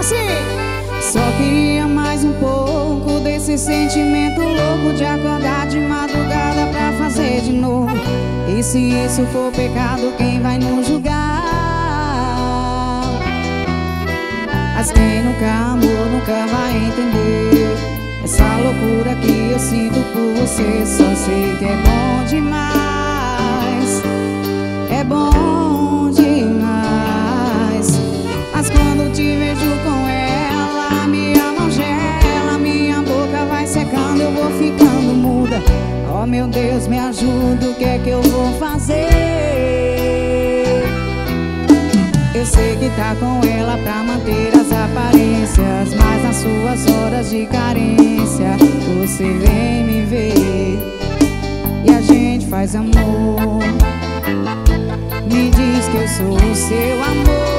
assim. Só queria mais um pouco desse sentimento louco de acordar de madrugada pra fazer de novo. E se isso for pecado, quem vai nos julgar? Mas quem nunca amou nunca vai entender essa loucura que eu sinto por você. Só sei que é bom demais, é bom demais. Mas quando te vejo com ela, minha mão gela, minha boca vai secando, eu vou ficando muda. Oh meu Deus, me ajuda, o que é que eu vou fazer? Eu sei que tá com ela pra manter as aparências, mas nas suas horas de carência você vem me ver e a gente faz amor. Me diz que eu sou o seu amor.